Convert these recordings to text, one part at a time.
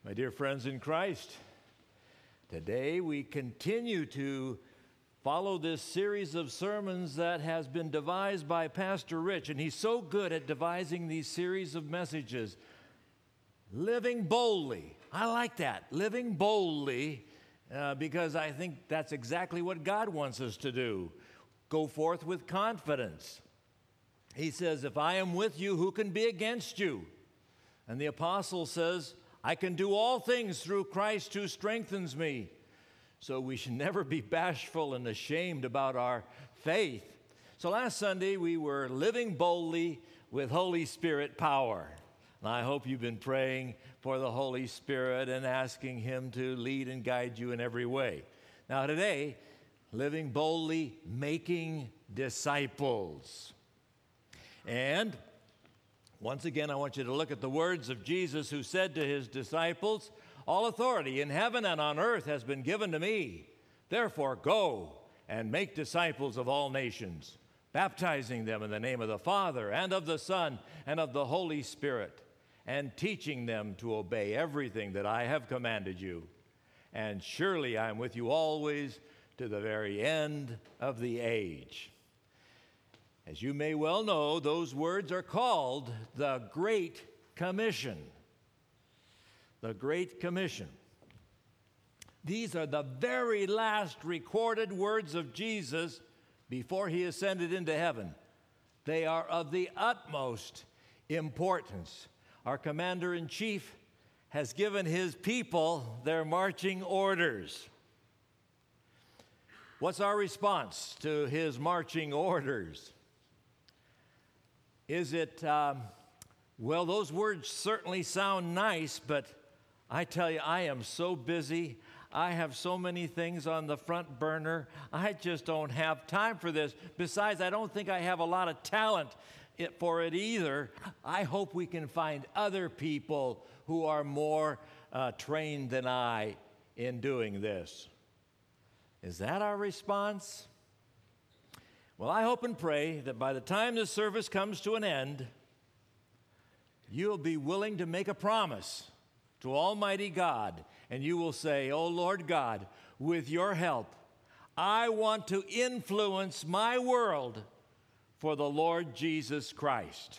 My dear friends in Christ, today we continue to follow this series of sermons that has been devised by Pastor Rich, and he's so good at devising these series of messages. Living boldly. I like that, living boldly, because I think that's exactly what God wants us to do. Go forth with confidence. He says, if I am with you, who can be against you? And the apostle says, I can do all things through Christ who strengthens me. So we should never be bashful and ashamed about our faith. So last Sunday we were living boldly with Holy Spirit power. And I hope you've been praying for the Holy Spirit and asking Him to lead and guide you in every way. Now today, living boldly, making disciples. And once again, I want you to look at the words of Jesus, who said to His disciples, all authority in heaven and on earth has been given to me. Therefore, go and make disciples of all nations, baptizing them in the name of the Father and of the Son and of the Holy Spirit, and teaching them to obey everything that I have commanded you. And surely I am with you always to the very end of the age. As you may well know, those words are called the Great Commission. The Great Commission. These are the very last recorded words of Jesus before He ascended into heaven. They are of the utmost importance. Our commander-in-chief has given his people their marching orders. What's our response to his marching orders? Is it, well, those words certainly sound nice, but I tell you, I am so busy. I have so many things on the front burner. I just don't have time for this. Besides, I don't think I have a lot of talent for it either. I hope we can find other people who are more trained than I in doing this. Is that our response? Well, I hope and pray that by the time this service comes to an end, you'll be willing to make a promise to Almighty God, and you will say, oh Lord God, with your help, I want to influence my world for the Lord Jesus Christ.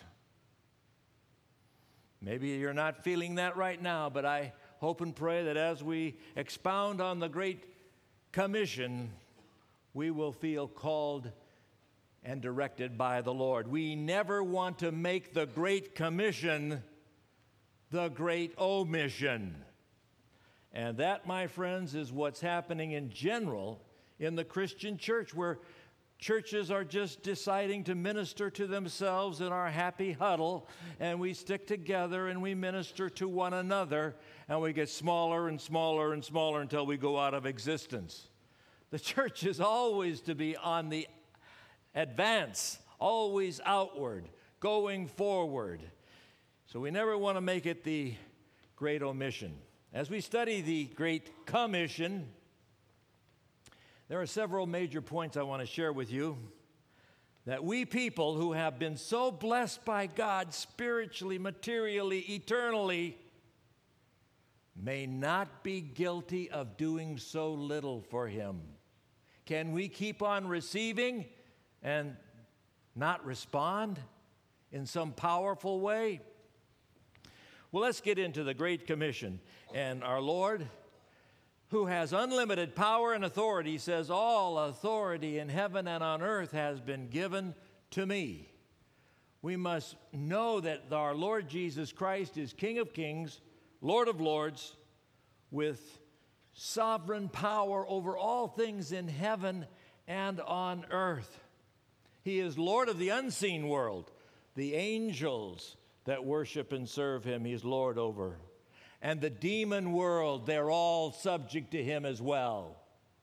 Maybe you're not feeling that right now, but I hope and pray that as we expound on the Great Commission, we will feel called and directed by the Lord. We never want to make the Great Commission the Great Omission. And that, my friends, is what's happening in general in the Christian church, where churches are just deciding to minister to themselves in our happy huddle, and we stick together and we minister to one another, and we get smaller and smaller and smaller until we go out of existence. The church is always to be on the advance, always outward, going forward. So we never want to make it the Great Omission. As we study the Great Commission, there are several major points I want to share with you that we people who have been so blessed by God spiritually, materially, eternally, may not be guilty of doing so little for Him. Can we keep on receiving and not respond in some powerful way? Well, let's get into the Great Commission. And our Lord, who has unlimited power and authority, says, all authority in heaven and on earth has been given to me. We must know that our Lord Jesus Christ is King of kings, Lord of lords, with sovereign power over all things in heaven and on earth. He is Lord of the unseen world, the angels that worship and serve Him, He's Lord over. And the demon world, they're all subject to Him as well.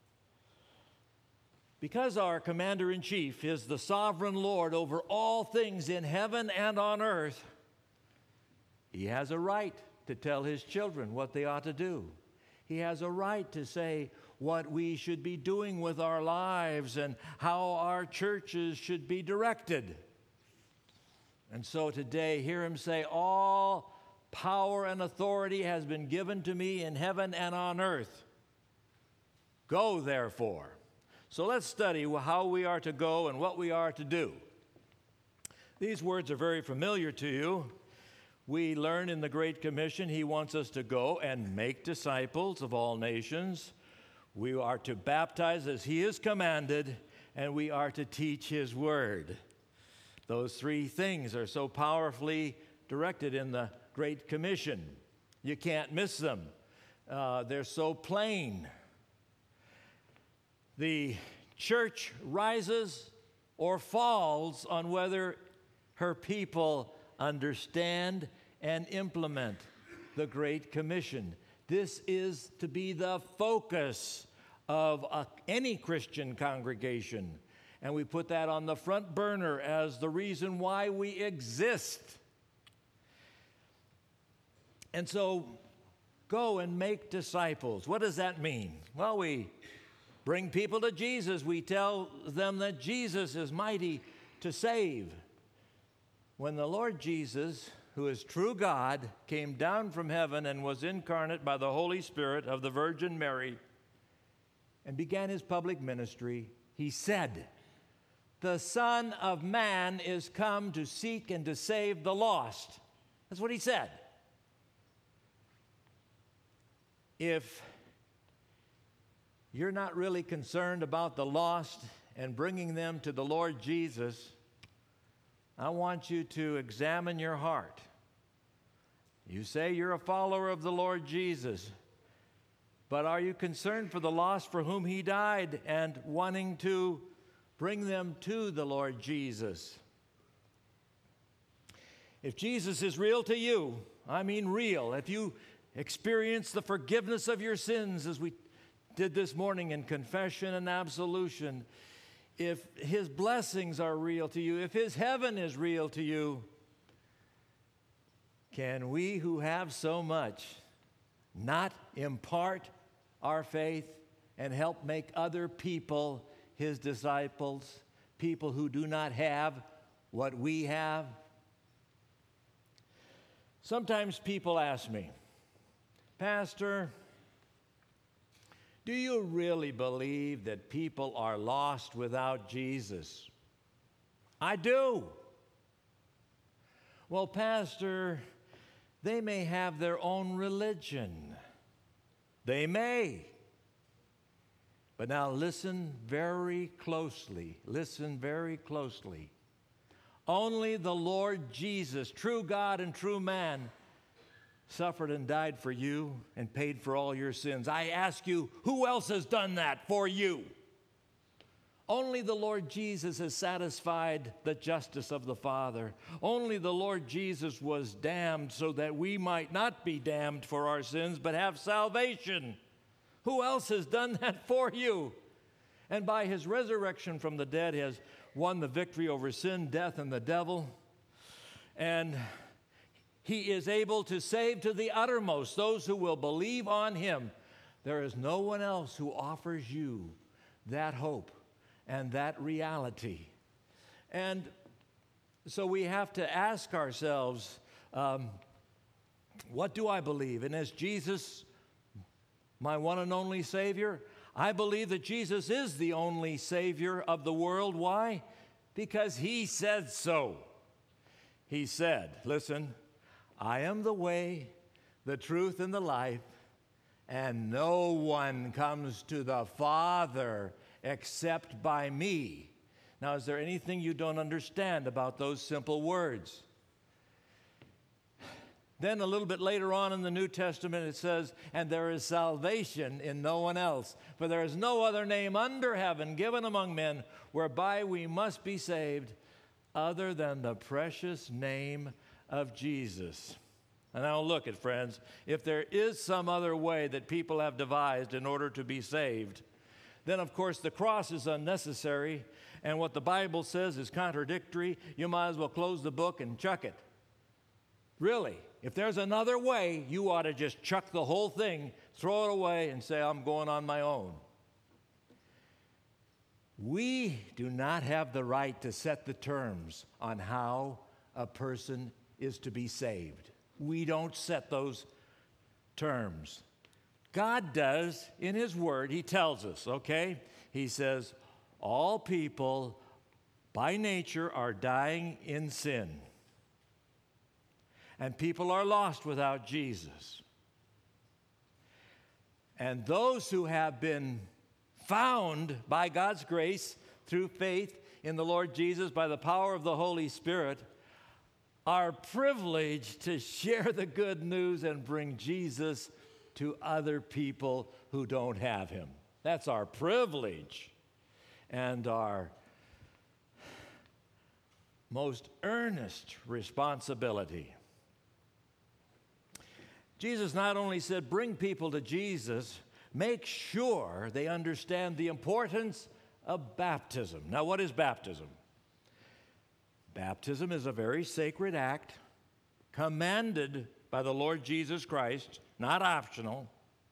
Because our commander-in-chief is the sovereign Lord over all things in heaven and on earth, He has a right to tell His children what they ought to do. He has a right to say what we should be doing with our lives and how our churches should be directed. And so today, hear Him say, all power and authority has been given to me in heaven and on earth. Go, therefore. So let's study how we are to go and what we are to do. These words are very familiar to you. We learn in the Great Commission He wants us to go and make disciples of all nations. We are to baptize as He is commanded, and we are to teach His word. Those three things are so powerfully directed in the Great Commission. You can't miss them. They're so plain. The church rises or falls on whether her people understand and implement the Great Commission. This is to be the focus of any Christian congregation. And we put that on the front burner as the reason why we exist. And so, go and make disciples. What does that mean? Well, we bring people to Jesus. We tell them that Jesus is mighty to save. When the Lord Jesus, who is true God, came down from heaven and was incarnate by the Holy Spirit of the Virgin Mary and began His public ministry, He said, "The Son of Man is come to seek and to save the lost." That's what He said. If you're not really concerned about the lost and bringing them to the Lord Jesus, I want you to examine your heart. You say you're a follower of the Lord Jesus, but are you concerned for the lost for whom He died and wanting to bring them to the Lord Jesus? If Jesus is real to you, I mean real, if you experience the forgiveness of your sins as we did this morning in confession and absolution, if His blessings are real to you, if His heaven is real to you, can we who have so much not impart our faith and help make other people His disciples, people who do not have what we have? Sometimes people ask me, "Pastor, do you really believe that people are lost without Jesus?" I do. Well, Pastor, they may have their own religion. They may. But now listen very closely. Listen very closely. Only the Lord Jesus, true God and true man, suffered and died for you and paid for all your sins. I ask you, who else has done that for you? Only the Lord Jesus has satisfied the justice of the Father. Only the Lord Jesus was damned so that we might not be damned for our sins, but have salvation. Who else has done that for you? And by His resurrection from the dead, He has won the victory over sin, death, and the devil. And He is able to save to the uttermost those who will believe on Him. There is no one else who offers you that hope and that reality. And so we have to ask ourselves, what do I believe? And is Jesus my one and only Savior? I believe that Jesus is the only Savior of the world. Why? Because He said so. He said, listen, "I am the way, the truth, and the life, and no one comes to the Father except by me." Now, is there anything you don't understand about those simple words? Then a little bit later on in the New Testament it says, "And there is salvation in no one else, for there is no other name under heaven given among men whereby we must be saved other than the precious name of Jesus." And now look at, friends, if there is some other way that people have devised in order to be saved, then of course the cross is unnecessary, and what the Bible says is contradictory. You might as well close the book and chuck it. Really, if there's another way, you ought to just chuck the whole thing, throw it away, and say, "I'm going on my own." We do not have the right to set the terms on how a person is to be saved. We don't set those terms. God does in His Word. He tells us, okay? He says, all people by nature are dying in sin. And people are lost without Jesus. And those who have been found by God's grace through faith in the Lord Jesus by the power of the Holy Spirit are privileged to share the good news and bring Jesus to other people who don't have Him. That's our privilege and our most earnest responsibility. Jesus not only said, bring people to Jesus, make sure they understand the importance of baptism. Now, what is baptism? Baptism is a very sacred act commanded by the Lord Jesus Christ, not optional,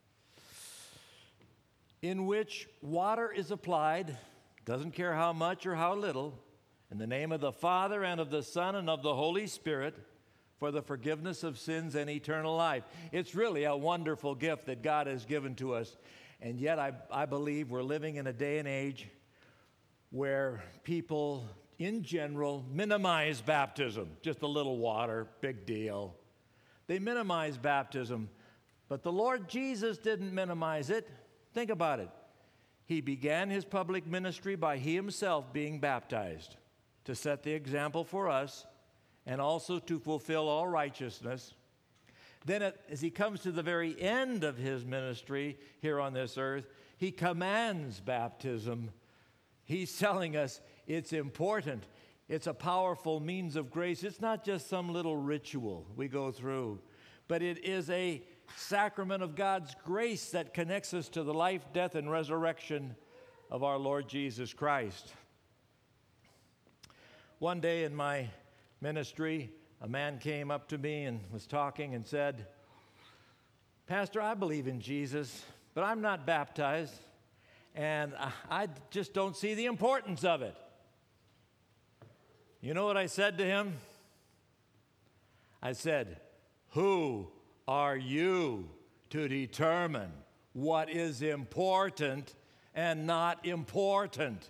in which water is applied, doesn't care how much or how little, in the name of the Father and of the Son and of the Holy Spirit, for the forgiveness of sins and eternal life. It's really a wonderful gift that God has given to us. And yet I believe we're living in a day and age where people in general minimize baptism. Just a little water, big deal. They minimize baptism, but the Lord Jesus didn't minimize it. Think about it. He began His public ministry by He Himself being baptized to set the example for us and also to fulfill all righteousness. Then as He comes to the very end of His ministry here on this earth, He commands baptism. He's telling us it's important. It's a powerful means of grace. It's not just some little ritual we go through, but it is a sacrament of God's grace that connects us to the life, death, and resurrection of our Lord Jesus Christ. One day in my ministry, a man came up to me and was talking and said, Pastor, I believe in Jesus, but I'm not baptized, and I just don't see the importance of it. You know what I said to him? I said, who are you to determine what is important and not important?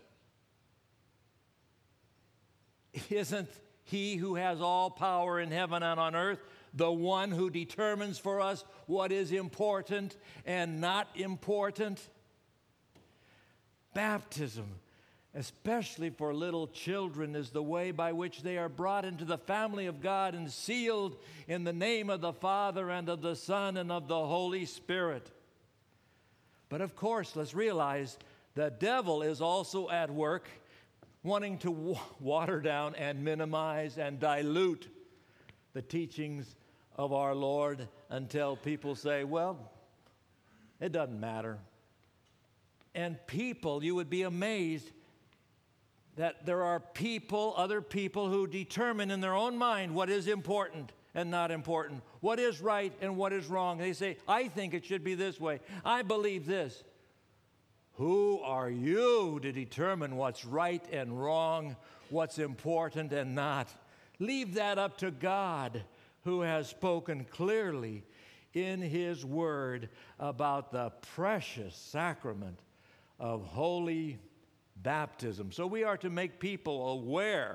Isn't He who has all power in heaven and on earth the one who determines for us what is important and not important? Baptism, especially for little children, is the way by which they are brought into the family of God and sealed in the name of the Father and of the Son and of the Holy Spirit. But of course, let's realize the devil is also at work, wanting to water down and minimize and dilute the teachings of our Lord until people say, well, it doesn't matter. And people, you would be amazed that there are people, other people, who determine in their own mind what is important and not important, what is right and what is wrong. They say, I think it should be this way. I believe this. Who are you to determine what's right and wrong, what's important and not? Leave that up to God, who has spoken clearly in His Word about the precious sacrament of holy baptism. So we are to make people aware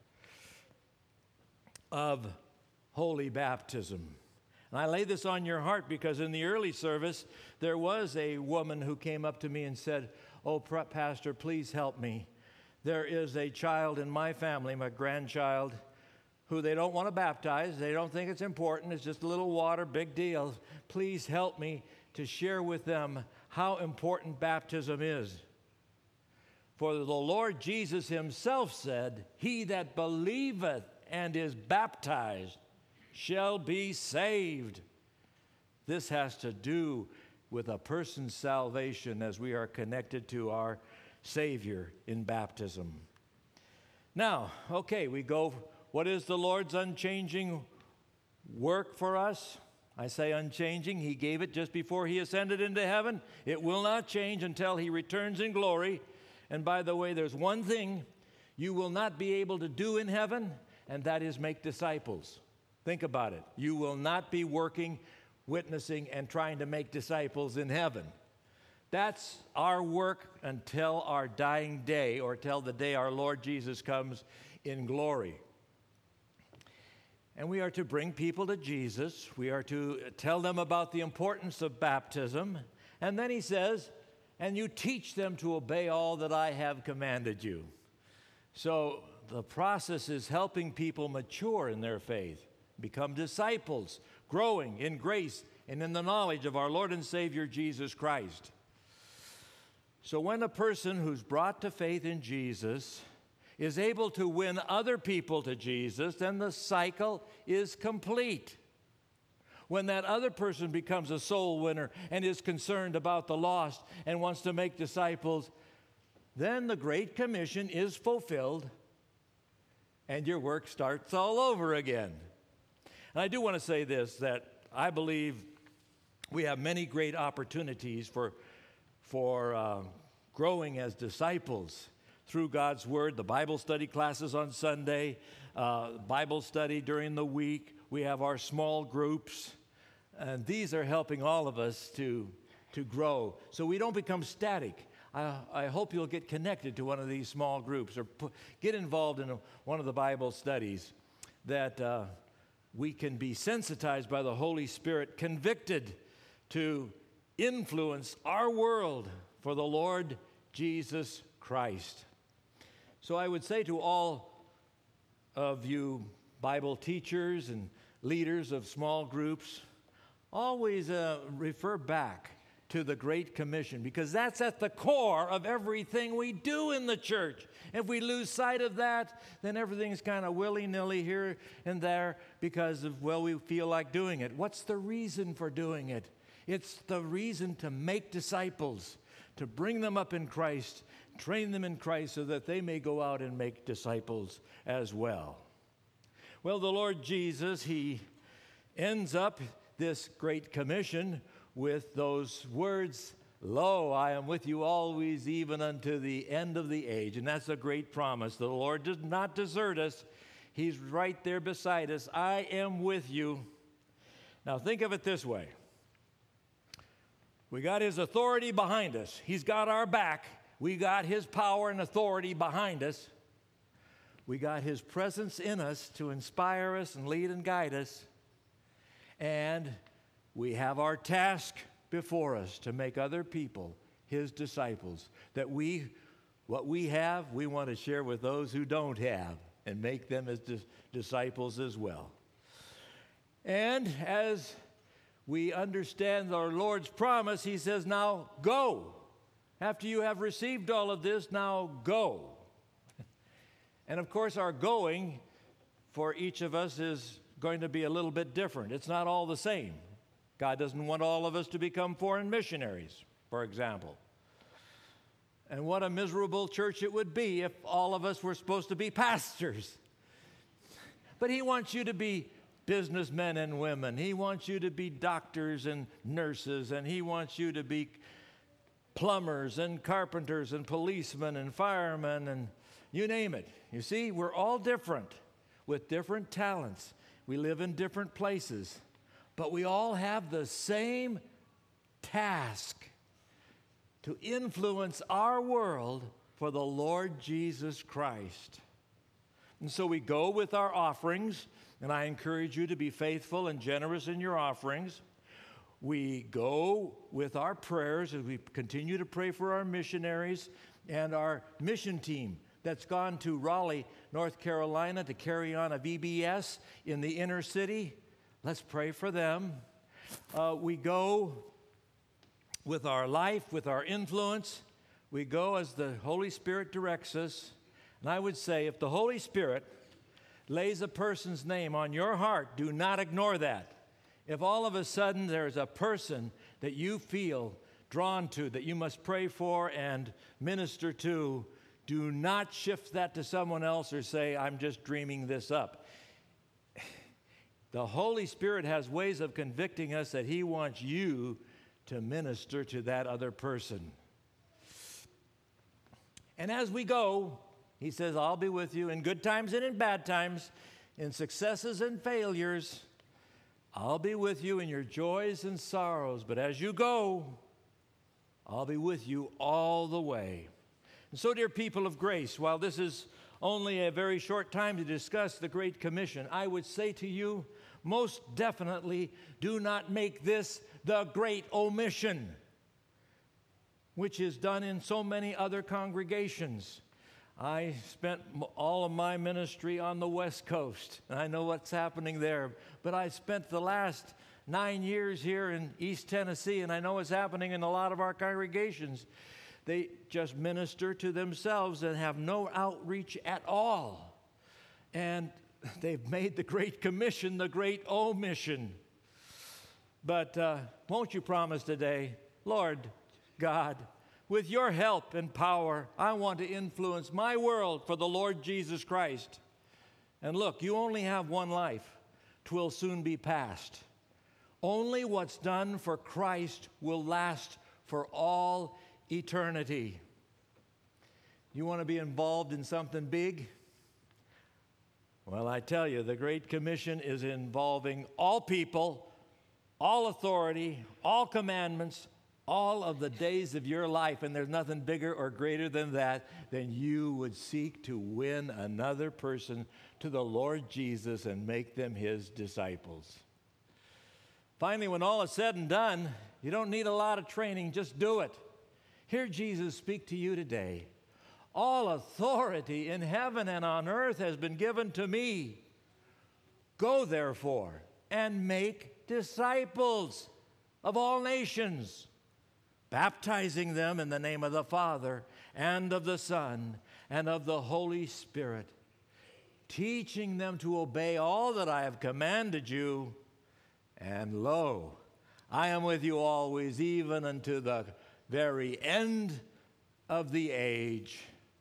of holy baptism. And I lay this on your heart because in the early service, there was a woman who came up to me and said, oh, Pastor, please help me. There is a child in my family, my grandchild, who they don't want to baptize. They don't think it's important. It's just a little water, big deal. Please help me to share with them how important baptism is. For the Lord Jesus Himself said, he that believeth and is baptized shall be saved. This has to do with a person's salvation as we are connected to our Savior in baptism. Now, okay, we go, what is the Lord's unchanging work for us? I say unchanging. He gave it just before He ascended into heaven. It will not change until He returns in glory. And by the way, there's one thing you will not be able to do in heaven, and that is make disciples. Think about it. You will not be working, witnessing, and trying to make disciples in heaven. That's our work until our dying day, or till the day our Lord Jesus comes in glory. And we are to bring people to Jesus. We are to tell them about the importance of baptism. And then he says, and you teach them to obey all that I have commanded you. So the process is helping people mature in their faith, become disciples, growing in grace and in the knowledge of our Lord and Savior Jesus Christ. So when a person who's brought to faith in Jesus is able to win other people to Jesus, then the cycle is complete. When that other person becomes a soul winner and is concerned about the lost and wants to make disciples, then the Great Commission is fulfilled and your work starts all over again. And I do want to say this, that I believe we have many great opportunities for growing as disciples through God's Word, the Bible study classes on Sunday, Bible study during the week. We have our small groups, and these are helping all of us to grow so we don't become static. I hope you'll get connected to one of these small groups or get involved in one of the Bible studies, that we can be sensitized by the Holy Spirit, convicted to influence our world for the Lord Jesus Christ. So I would say to all of you Bible teachers and leaders of small groups, always refer back to the Great Commission, because that's at the core of everything we do in the church. If we lose sight of that, then everything's kind of willy-nilly here and there because of, well, we feel like doing it. What's the reason for doing it? It's the reason to make disciples, to bring them up in Christ, train them in Christ so that they may go out and make disciples as well. Well, the Lord Jesus, he ends up this Great Commission with those words, "Lo, I am with you always, even unto the end of the age." And that's a great promise. The Lord does not desert us. He's right there beside us. I am with you. Now think of it this way. We got his authority behind us. He's got our back. We got his power and authority behind us. We got his presence in us to inspire us and lead and guide us. And we have our task before us to make other people his disciples. That what we have, we want to share with those who don't have and make them as disciples as well. And as we understand our Lord's promise, he says, now go. After you have received all of this, now go. And of course, our going for each of us is going to be a little bit different. It's not all the same. God doesn't want all of us to become foreign missionaries, for example. And what a miserable church it would be if all of us were supposed to be pastors. But he wants you to be businessmen and women. He wants you to be doctors and nurses, and he wants you to be plumbers and carpenters and policemen and firemen and you name it. You see, we're all different with different talents. We live in different places, but we all have the same task to influence our world for the Lord Jesus Christ. And so we go with our offerings, and I encourage you to be faithful and generous in your offerings. We go with our prayers as we continue to pray for our missionaries and our mission team that's gone to Raleigh, North Carolina to carry on a VBS in the inner city. Let's pray for them. We go with our life, with our influence. We go as the Holy Spirit directs us. And I would say if the Holy Spirit lays a person's name on your heart, do not ignore that. If all of a sudden there's a person that you feel drawn to, that you must pray for and minister to, do not shift that to someone else or say, I'm just dreaming this up. The Holy Spirit has ways of convicting us that he wants you to minister to that other person. And as we go, he says, I'll be with you in good times and in bad times. in successes and failures. I'll be with you in your joys and sorrows, but as you go, I'll be with you all the way. And so, dear people of grace, while this is only a very short time to discuss the Great Commission, I would say to you, most definitely do not make this the great omission, which is done in so many other congregations. I spent all of my ministry on the West Coast, and I know what's happening there. But I spent the last 9 years here in East Tennessee, and I know what's happening in a lot of our congregations. They just minister to themselves and have no outreach at all. And they've made the Great Commission the great omission. But won't you promise today, Lord God, with your help and power, I want to influence my world for the Lord Jesus Christ. And look, you only have one life. 'Twill soon be past. Only what's done for Christ will last for all eternity. You want to be involved in something big? Well, I tell you, the Great Commission is involving all people, all authority, all commandments, all of the days of your life, and there's nothing bigger or greater than that, than you would seek to win another person to the Lord Jesus and make them his disciples. Finally, when all is said and done, you don't need a lot of training, just do it. Hear Jesus speak to you today. All authority in heaven and on earth has been given to me. Go, therefore, and make disciples of all nations, baptizing them in the name of the Father and of the Son and of the Holy Spirit, teaching them to obey all that I have commanded you. And lo, I am with you always, even unto the very end of the age.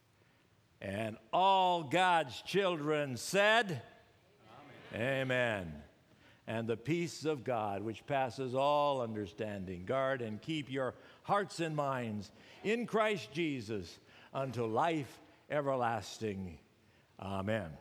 And all God's children said, Amen. Amen. And the peace of God, which passes all understanding, guard and keep your hearts and minds in Christ Jesus unto life everlasting. Amen.